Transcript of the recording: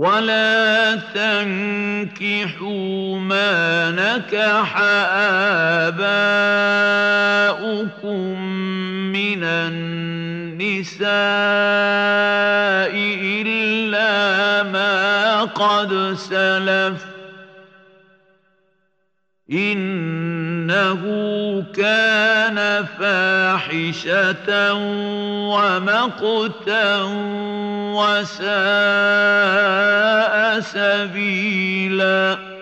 ولا تنكحوا ما نكح آباؤكم من النساء إلا ما قد سلف إنه كان فاحشة ومقتا وساء سبيلا